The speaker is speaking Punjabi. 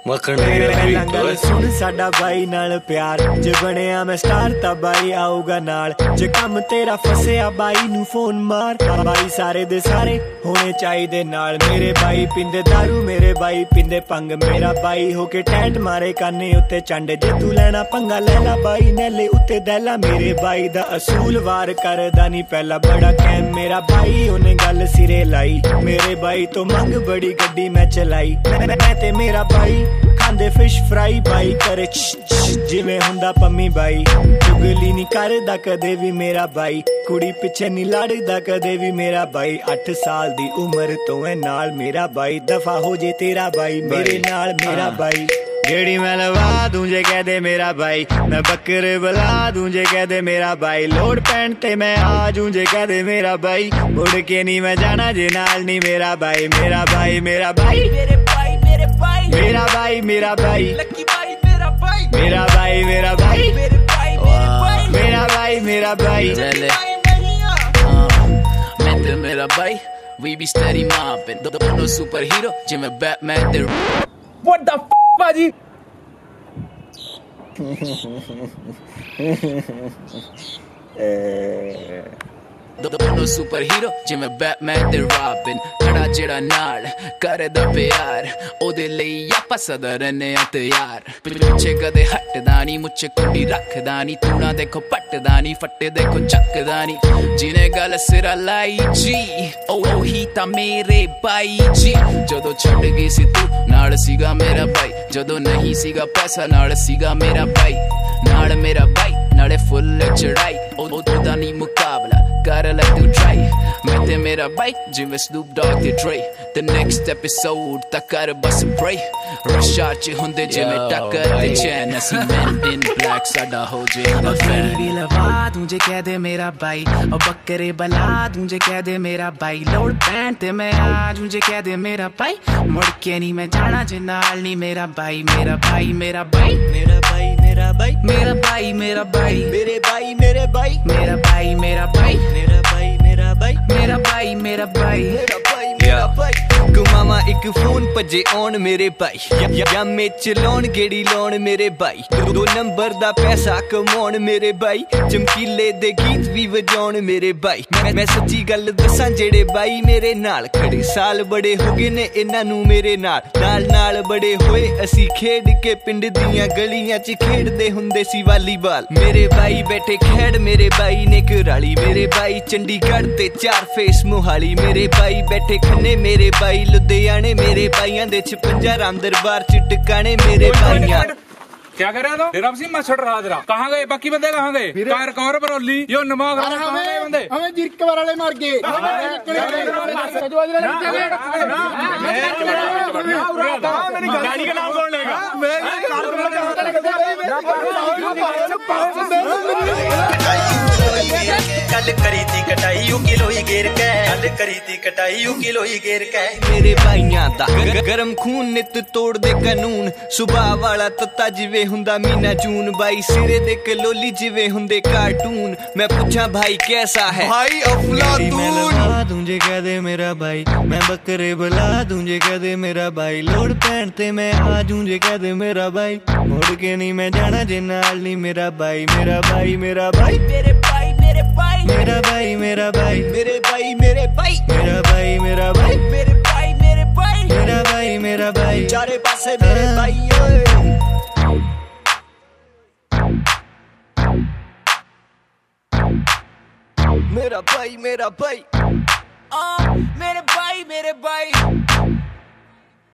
ਗੱਲ ਸੁਣ ਸਾਡਾ ਬਾਈ ਨਾਲ ਪਿਆਰ ਜੇ ਬਣਿਆ ਮੈਂ ਸਟਾਰ ਤਾਂ ਬਾਈ ਆਊਗਾ ਨਾਲ ਜੇ ਕੰਮ ਤੇਰਾ ਫਸਿਆ ਬਾਈ ਨੂੰ ਫੋਨ ਮਾਰ ਬਾਈ ਸਾਰੇ ਦੇ ਸਾਰੇ ਹੋਣੇ ਚਾਹੀਦੇ ਨਾਲ ਮੇਰੇ ਬਾਈ ਪੀਂਦੇ ਦਾਰੂ ਮੇਰੇ ਬਾਈ ਪੀਂਦੇ ਭੰਗ ਮੇਰਾ ਬਾਈ ਹੋ ਕੇ ਟੈਂਟ ਮਾਰੇ ਕਾਨੇ ਉੱਤੇ ਚੰਡ ਜੇ ਤੂੰ ਲੈਣਾ ਪੰਗਾ ਲੈ ਲਾ ਬਾਈ ਨੇਲੇ ਉੱਤੇ ਦੈਲਾ ਮੇਰੇ ਬਾਈ ਦਾ ਅਸੂਲ ਵਾਰ ਕਰਦਾ ਨਹੀਂ ਪਹਿਲਾਂ ਬੜਾ ਕੈਮ ਮੇਰਾ ਬਾਈ ਉਹਨੇ ਗੱਲ ਸਿਰੇ ਲਾਈ ਮੇਰੇ ਬਾਈ ਤੋਂ ਮੰਗ ਬੜੀ ਗੱਡੀ ਮੈਂ ਚਲਾਈ ਮੈਂ ਤੇ ਮੇਰਾ ਬਾਈ ਖਾਂਦੇ ਫਿਸ਼ ਫਰਾਈ ਬਾਈ ਕਰੇ ਜਿਵੇਂ ਹੁੰਦਾ ਪੰਮੀ ਬਾਈ ਚੁਗਲੀ ਨਹੀਂ ਕਰਦਾ ਕਦੇ ਵੀ ਮੇਰਾ ਬਾਈ ਕੁੜੀ ਪਿੱਛੇ ਨਹੀਂ ਲੜਦਾ ਕਦੇ ਵੀ ਮੇਰਾ ਬਾਈ 8 ਸਾਲ ਦੀ ਉਮਰ ਤੋਂ ਐ ਨਾਲ ਮੇਰਾ ਬਾਈ ਦਫਾ ਹੋ ਜੇ ਤੇਰਾ ਬਾਈ ਮੇਰੇ ਨਾਲ ਮੇਰਾ ਬਾਈ गेड़ी मैं लवा दूं जे कह दे मेरा भाई मैं बकरे बुला दूं जे कह दे मेरा भाई लोड पैंट ते मैं आ जूं जे कह दे मेरा भाई मुड़ के नहीं मैं जाना जे नाल नहीं मेरा भाई मेरा भाई मेरा भाई मेरे भाई मेरे भाई मेरा भाई मेरा भाई लकी भाई मेरा भाई मेरा भाई मेरा भाई मेरे भाई मेरे भाई मेरा भाई मेरा भाई मैं ते मेरा भाई we be steady mobbing दोनों सुपर हीरो जिਵੇਂ बैटमैन ते what the ਬਾਜੀ ਦੋਨੋਂ ਸੁਪਰ ਹੀਰੋ ਜਿਵੇਂ ਬੈਟਮੈਨ ਤੇ ਰੌਬਿਨ ਖੜਾ ਜਿਹੜਾ ਨਾਲ ਕਰਦਾ ਪਿਆਰ ਉਹਦੇ ਲਈ ਆਪਾਂ ਸਦਾ ਰਹਿੰਦੇ ਆ ਤਿਆਰ ਪਿੱਛੇ ਕਦੇ ਹਟਦਾ ਨਹੀਂ ਮੁੱਛੇ ਕੁੰਡੀ ਰੱਖਦਾ ਨਹੀਂ ਤੂਣਾ ਦੇਖੋ ਪੱਟਦਾ ਨਹੀਂ ਫੱਟੇ ਦੇਖੋ ਚੱਕਦਾ ਨਹੀਂ ਜਿਹਨੇ ਗੱਲ ਸਿਰਾ ਲਾਈ ਜੀ ਉਹ ਹੀ ਤਾਂ ਮੇਰੇ ਬਾਈ ਜੀ ਜਦੋਂ ਛੱਡ ਗਈ ਸੀ ਤੂੰ ਨਾਲ ਸੀਗਾ ਮੇਰਾ ਬਾਈ ਜਦੋਂ ਨਹੀਂ ਸੀਗਾ ਪੈਸਾ ਨਾਲ ਸੀਗਾ ਮੇਰਾ ਬਾਈ ਨਾਲ ਮੇਰਾ ਬਾਈ ਨਾਲੇ ਫੁੱਲ ਚੜਾਈ ਉਹਦਾ ਨਹੀਂ ਮੁਕਾਬਲਾ gotta let you try मैं ते मेरा भाई जिਵੇਂ Snoop Dogg ਤੇ Dre the next episode ਤੱਕ ਕਰ ਬਸ pray rush hour ਚ ਹੁੰਦੇ ਜਿਵੇਂ ਟੱਕਰ ਤੇ ਚੈਨ ਅਸੀਂ men in black ਸਾਡਾ ਹੋ ਜਾਏਗਾ ਫੈਨ ਵੀ ਲਵਾ ਦੂੰ ਜੇ ਕਹਿ ਦੇ ਮੇਰਾ ਭਾਈ ਉਹ ਬੱਕਰੇ ਬਲਾ ਦੂੰ ਜੇ ਕਹਿ ਦੇ ਮੇਰਾ ਭਾਈ ਲੋੜ ਪੈਣ ਤੇ ਮੈਂ ਆ ਜੂੰ ਜੇ ਕਹਿ ਦੇ ਮੇਰਾ ਭਾਈ ਮੁੜ ਕੇ ਨਹੀਂ ਮੈਂ ਜਾਣਾ ਜੇ ਨਾਲ ਨਹੀਂ ਮੇਰਾ ਭਾਈ ਮੇਰਾ ਭਾਈ ਮੇਰਾ ਭਾਈ मेरा भाई मेरा भाई मेरा भाई मेरा भाई मेरे भाई मेरे भाई मेरा भाई मेरा भाई मेरा भाई मेरा भाई मेरा भाई मेरा भाई मेरा भाई मेरा भाई ਗੁਮਾਵਾ ਇੱਕ ਫੋਨ ਭੱਜੇ ਆਉਣ ਮੇਰੇ ਭਾਈ ਯਾਮੇ ਚਲਾਉਣ ਗੇੜੀ ਲਾਉਣ ਮੇਰੇ ਭਾਈ 2 ਨੰਬਰ ਦਾ ਪੈਸਾ ਕਮਾਉਣ ਮੇਰੇ ਭਾਈ ਚਮਕੀਲੇ ਦੇ ਗੀਤ ਵੀ ਵਜਾਉਣ ਮੇਰੇ ਭਾਈ ਮੈਂ ਸੱਚੀ ਗੱਲ ਦੱਸਾਂ ਜਿਹੜੇ ਬਾਈ ਮੇਰੇ ਨਾਲ ਖੜੇ ਸਾਲ ਬੜੇ ਹੋ ਗਏ ਨੇ ਇਹਨਾਂ ਨੂੰ ਮੇਰੇ ਨਾਲ ਨਾਲ ਬੜੇ ਹੋਏ ਅਸੀਂ ਖੇਡ ਕੇ ਪਿੰਡ ਦੀਆਂ ਗਲੀਆਂ 'ਚ ਖੇਡਦੇ ਹੁੰਦੇ ਸੀ ਵਾਲੀਬਾਲ ਮੇਰੇ ਭਾਈ ਬੈਠੇ ਖੇਡ ਮੇਰੇ ਭਾਈ ਨੇ ਘਰਾਲੀ ਮੇਰੇ ਭਾਈ ਚੰਡੀਗੜ੍ਹ ਤੇ 4 ਫੇਸ ਮੋਹਾਲੀ ਮੇਰੇ ਭਾਈ ਬੈਠੇ ਖੰਨੇ ਮੇਰੇ ਭਾਈ लुधियाने मेरे भाइयां दे 56 राम दरबार च टिकाने मेरे भाइयां क्या कर रहे हो तेरा भी मच्छर रहा तेरा कहाँ गए बाकी बंदे कहाँ गए कार कौर बरौली यो नमाज कहाँ गए बंदे हमें जिरकवर वाले मर गए गाड़ी का नाम कौन लेगा गल करी थी कटाई यू किलो ही गिर के गल करी थी कटाई यू किलो ही गिर के मेरे भाइयां दा गरम खून नित तोड़ दे कानून सुबह वाला तत्ता जिवे हुंदा मीना जून बाई सिरे दे कलोली जिवे हुंदे कार्टून मैं पूछा भाई कैसा है भाई अफलातून दूं जे कह दे मेरा भाई मैं बकरे बुला दूं जे कह दे मेरा भाई लोड पैंट ते मैं आ जूं जे कह दे मेरा भाई मुड़ के नहीं मैं जाना जे नाल नहीं मेरा भाई मेरा भाई मेरा भाई मेरे भाई मेरे भाई मेरा भाई मेरा भाई मेरे भाई मेरे भाई मेरा भाई मेरा भाई मेरे भाई मेरे भाई मेरा भाई मेरा भाई चारे पासे मेरे भाई मेरा भाई मेरा भाई मेरे भाई मेरे भाई